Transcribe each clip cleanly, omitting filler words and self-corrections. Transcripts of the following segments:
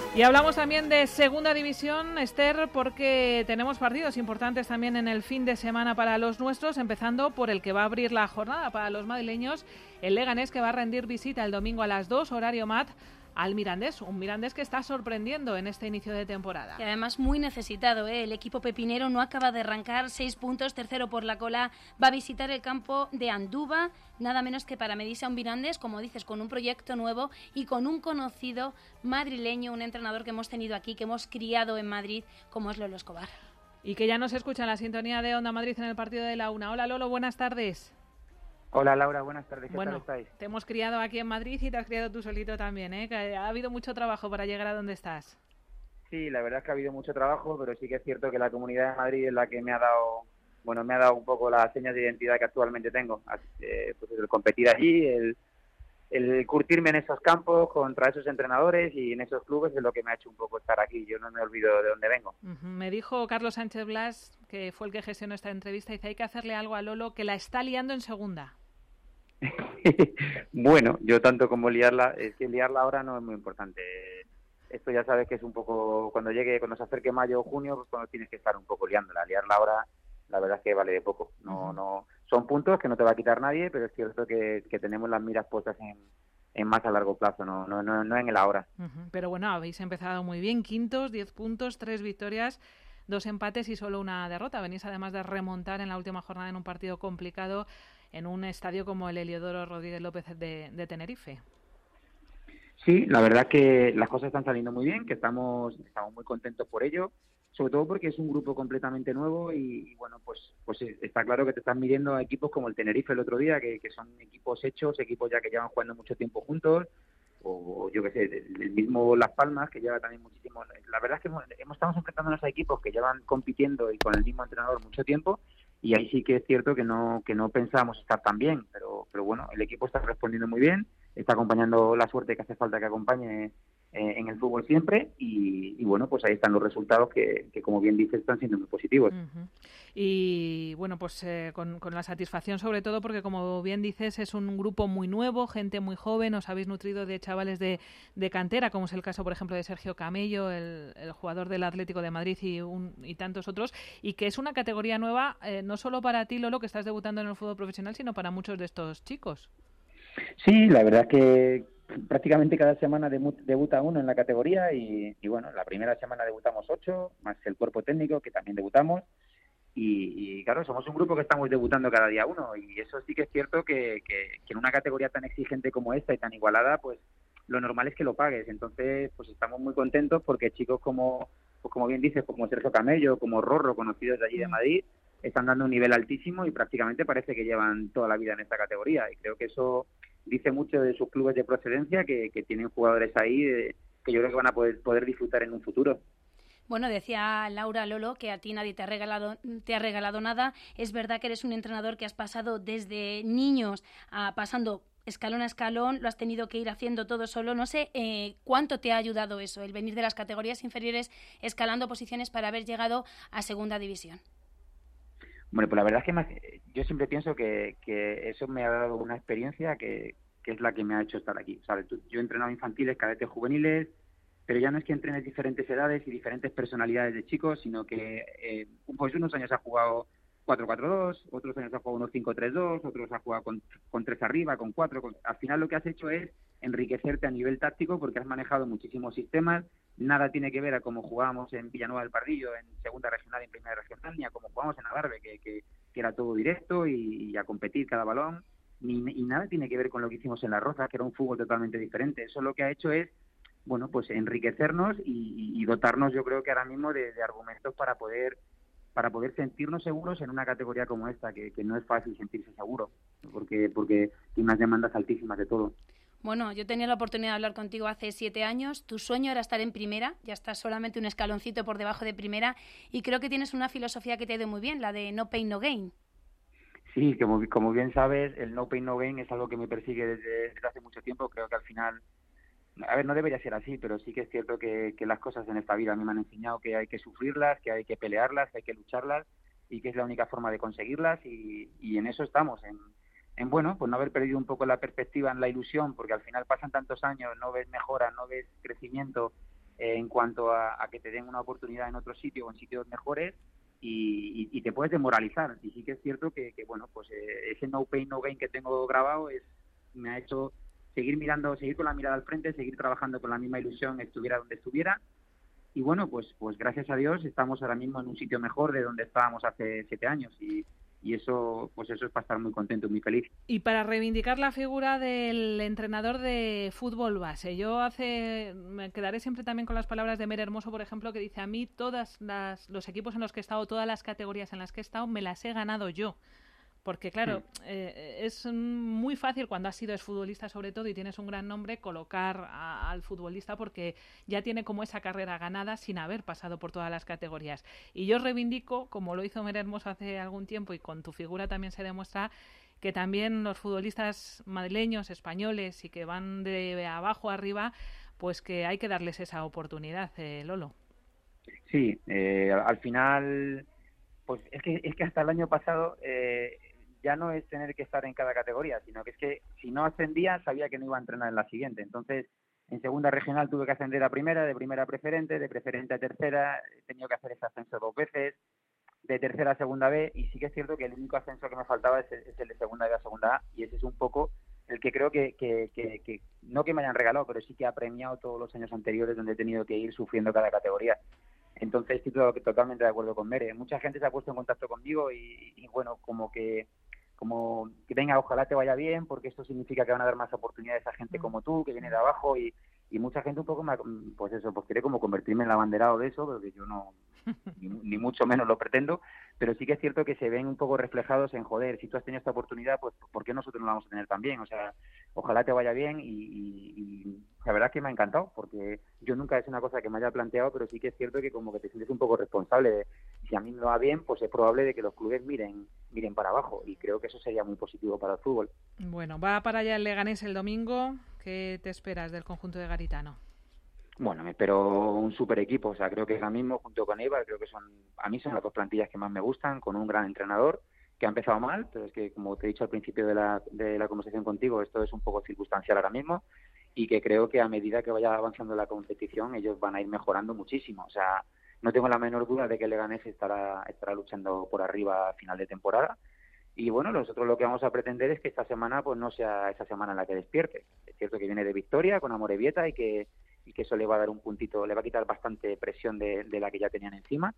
Y hablamos también de Segunda División, Esther, porque tenemos partidos importantes también en el fin de semana para los nuestros, empezando por el que va a abrir la jornada para los madrileños, el Leganés, que va a rendir visita el domingo a las 2, horario MAT, al Mirandés, un Mirandés que está sorprendiendo en este inicio de temporada. Y además muy necesitado, el equipo pepinero no acaba de arrancar, 6 puntos, tercero por la cola, va a visitar el campo de Andúba, nada menos que para medirse a un Mirandés, como dices, con un proyecto nuevo y con un conocido madrileño, un entrenador que hemos tenido aquí, que hemos criado en Madrid, como es Lolo Escobar. Y que ya nos escucha en la sintonía de Onda Madrid en el partido de la Una. Hola Lolo, buenas tardes. Hola Laura, buenas tardes, ¿qué tal estáis? Te hemos criado aquí en Madrid y te has criado tú solito también, ¿eh? Que ha habido mucho trabajo para llegar a donde estás. Sí, la verdad es que ha habido mucho trabajo, pero sí que es cierto que la Comunidad de Madrid es la que me ha dado un poco las señas de identidad que actualmente tengo. Pues el competir allí, el curtirme en esos campos contra esos entrenadores y en esos clubes es lo que me ha hecho un poco estar aquí. Yo no me olvido de dónde vengo. Me dijo Carlos Sánchez Blas, que fue el que gestionó esta entrevista, y dice: hay que hacerle algo a Lolo, que la está liando en segunda. Bueno, yo tanto como liarla, es que liarla ahora no es muy importante. Esto ya sabes que es un poco, cuando se acerque mayo o junio, pues cuando tienes que estar un poco liándola. Liarla ahora, la verdad es que vale de poco. No, son puntos que no te va a quitar nadie, pero es cierto que tenemos las miras puestas en más a largo plazo, no en el ahora. Pero bueno, habéis empezado muy bien, quintos, 10 puntos, 3 victorias, 2 empates y solo una derrota. Venís además de remontar en la última jornada en un partido complicado en un estadio como el Heliodoro Rodríguez López de Tenerife. Sí, la verdad que las cosas están saliendo muy bien, que estamos muy contentos por ello, sobre todo porque es un grupo completamente nuevo y bueno, pues está claro que te están midiendo a equipos como el Tenerife el otro día, que son equipos hechos, equipos ya que llevan jugando mucho tiempo juntos, o yo qué sé, el mismo Las Palmas, que lleva también muchísimo. La verdad es que estamos enfrentándonos a equipos que llevan compitiendo y con el mismo entrenador mucho tiempo, y ahí sí que es cierto que no pensábamos estar tan bien, pero bueno, el equipo está respondiendo muy bien, está acompañando la suerte que hace falta que acompañe en el fútbol siempre, y bueno, pues ahí están los resultados que como bien dices, están siendo muy positivos. Y bueno, pues con la satisfacción sobre todo porque, como bien dices, es un grupo muy nuevo, gente muy joven, os habéis nutrido de chavales de cantera, como es el caso, por ejemplo, de Sergio Camello, el jugador del Atlético de Madrid y tantos otros, y que es una categoría nueva, no solo para ti, Lolo, que estás debutando en el fútbol profesional, sino para muchos de estos chicos. Sí, la verdad es que prácticamente cada semana debuta uno en la categoría y bueno, la primera semana debutamos 8, más el cuerpo técnico que también debutamos y claro, somos un grupo que estamos debutando cada día uno y eso sí que es cierto que en una categoría tan exigente como esta y tan igualada, pues lo normal es que lo pagues. Entonces, pues estamos muy contentos porque chicos como bien dices, como Sergio Camello, como Rorro, conocidos de allí de Madrid, están dando un nivel altísimo y prácticamente parece que llevan toda la vida en esta categoría y creo que eso dice mucho de sus clubes de procedencia, que tienen jugadores ahí que yo creo que van a poder disfrutar en un futuro. Bueno, decía Laura, Lolo, que a ti nadie te ha regalado nada. Es verdad que eres un entrenador que has pasado desde niños pasando escalón a escalón, lo has tenido que ir haciendo todo solo. No sé cuánto te ha ayudado eso, el venir de las categorías inferiores escalando posiciones para haber llegado a Segunda División. Bueno, pues la verdad es que yo siempre pienso que eso me ha dado una experiencia que es la que me ha hecho estar aquí. ¿Sabes? Yo he entrenado infantiles, cadetes, juveniles, pero ya no es que entrenes diferentes edades y diferentes personalidades de chicos, sino que pues unos años ha jugado 4-4-2, otros años ha jugado 1-5-3-2, otros ha jugado con 3 arriba, con 4. Al final lo que has hecho es enriquecerte a nivel táctico porque has manejado muchísimos sistemas. Nada tiene que ver a cómo jugábamos en Villanueva del Pardillo, en segunda regional y en primera regional, ni a cómo jugamos en Adarve, que era todo directo y a competir cada balón, y nada tiene que ver con lo que hicimos en La Roza, que era un fútbol totalmente diferente. Eso lo que ha hecho es, bueno, pues enriquecernos y dotarnos, yo creo que ahora mismo de argumentos para poder sentirnos seguros en una categoría como esta, que no es fácil sentirse seguro, porque tiene unas demandas altísimas de todo. Bueno, yo tenía la oportunidad de hablar contigo hace 7 años. Tu sueño era estar en primera, ya estás solamente un escaloncito por debajo de primera y creo que tienes una filosofía que te ha ido muy bien, la de no pain, no gain. Sí, como bien sabes, el no pain, no gain es algo que me persigue desde hace mucho tiempo. Creo que al final, a ver, no debería ser así, pero sí que es cierto que las cosas en esta vida a mí me han enseñado que hay que sufrirlas, que hay que pelearlas, que hay que lucharlas y que es la única forma de conseguirlas y en eso estamos, en bueno, pues no haber perdido un poco la perspectiva, en la ilusión, porque al final pasan tantos años, no ves mejora, no ves crecimiento en cuanto a que te den una oportunidad en otro sitio o en sitios mejores y te puedes desmoralizar. Y sí que es cierto que bueno, pues ese no pain, no gain que tengo grabado me ha hecho seguir con la mirada al frente, seguir trabajando con la misma ilusión, estuviera donde estuviera. Y bueno, pues gracias a Dios estamos ahora mismo en un sitio mejor de donde estábamos hace 7 años y eso, pues eso es para estar muy contento, muy feliz. Y para reivindicar la figura del entrenador de fútbol base, me quedaré siempre también con las palabras de Mere Hermoso, por ejemplo, que dice: a mí los equipos en los que he estado, todas las categorías en las que he estado, me las he ganado yo. Porque, claro, es muy fácil cuando has sido exfutbolista, sobre todo, y tienes un gran nombre, colocar al futbolista porque ya tiene como esa carrera ganada sin haber pasado por todas las categorías. Y yo reivindico, como lo hizo Mere Hermoso hace algún tiempo y con tu figura también se demuestra, que también los futbolistas madrileños, españoles y que van de abajo a arriba, pues que hay que darles esa oportunidad, Lolo. Sí, al final, pues es que hasta el año pasado ya no es tener que estar en cada categoría, sino que es que si no ascendía sabía que no iba a entrenar en la siguiente. Entonces, en segunda regional tuve que ascender a primera, de primera a preferente, de preferente a tercera, he tenido que hacer ese ascenso 2 veces, de tercera a segunda B, y sí que es cierto que el único ascenso que me faltaba es el de segunda B a segunda A, y ese es un poco el que creo que no que me hayan regalado, pero sí que ha premiado todos los años anteriores donde he tenido que ir sufriendo cada categoría. Entonces estoy totalmente de acuerdo con Mere. Mucha gente se ha puesto en contacto conmigo y bueno, como que venga, ojalá te vaya bien, porque esto significa que van a dar más oportunidades a gente como tú, que viene de abajo, y mucha gente un poco pues quiere como convertirme en el abanderado de eso, pero que yo no, ni mucho menos lo pretendo, pero sí que es cierto que se ven un poco reflejados en, joder, si tú has tenido esta oportunidad, pues ¿por qué nosotros no la vamos a tener también? O sea, ojalá te vaya bien y la verdad es que me ha encantado, porque yo nunca es una cosa que me haya planteado, pero sí que es cierto que como que te sientes un poco responsable de, si a mí me va bien, pues es probable de que los clubes miren para abajo, y creo que eso sería muy positivo para el fútbol. Bueno, va para allá el Leganés el domingo. ¿Qué te esperas del conjunto de Garitano? Bueno, me espero un super equipo, o sea, creo que ahora mismo junto con Eibar, creo que a mí son las dos plantillas que más me gustan, con un gran entrenador que ha empezado mal, pero es que, como te he dicho al principio de la conversación contigo, esto es un poco circunstancial ahora mismo, y que creo que a medida que vaya avanzando la competición ellos van a ir mejorando muchísimo. O sea, no tengo la menor duda de que el Leganés estará luchando por arriba a final de temporada. Y bueno, nosotros lo que vamos a pretender es que esta semana pues no sea esa semana en la que despierte. Es cierto que viene de victoria con Amorebieta y que eso le va a dar un puntito, le va a quitar bastante presión de la que ya tenían encima.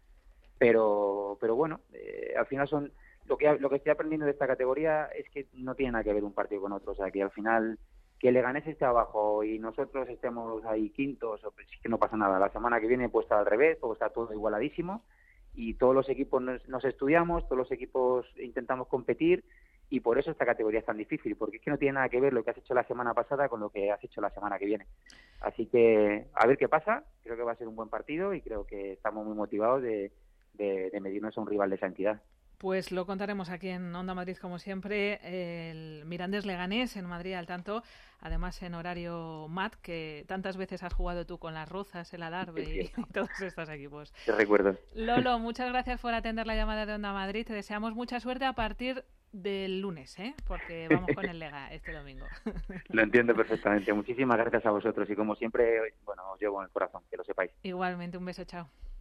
Pero bueno, al final lo que estoy aprendiendo de esta categoría es que no tiene nada que ver un partido con otro. O sea, que al final que el Leganés esté abajo y nosotros estemos ahí quintos, pues sí que no pasa nada. La semana que viene pues está al revés, pues está todo igualadísimo y todos los equipos nos estudiamos, todos los equipos intentamos competir, y por eso esta categoría es tan difícil, porque es que no tiene nada que ver lo que has hecho la semana pasada con lo que has hecho la semana que viene. Así que a ver qué pasa, creo que va a ser un buen partido y creo que estamos muy motivados de medirnos a un rival de esa entidad. Pues lo contaremos aquí en Onda Madrid, como siempre, el Mirandés Leganés en Madrid al tanto, además en horario MAT, que tantas veces has jugado tú con las Rozas, el Adarve y todos estos equipos. Te recuerdo. Lolo, muchas gracias por atender la llamada de Onda Madrid. Te deseamos mucha suerte a partir del lunes, porque vamos con el Lega este domingo. Lo entiendo perfectamente. Muchísimas gracias a vosotros y como siempre, bueno, os llevo en el corazón, que lo sepáis. Igualmente, un beso, chao.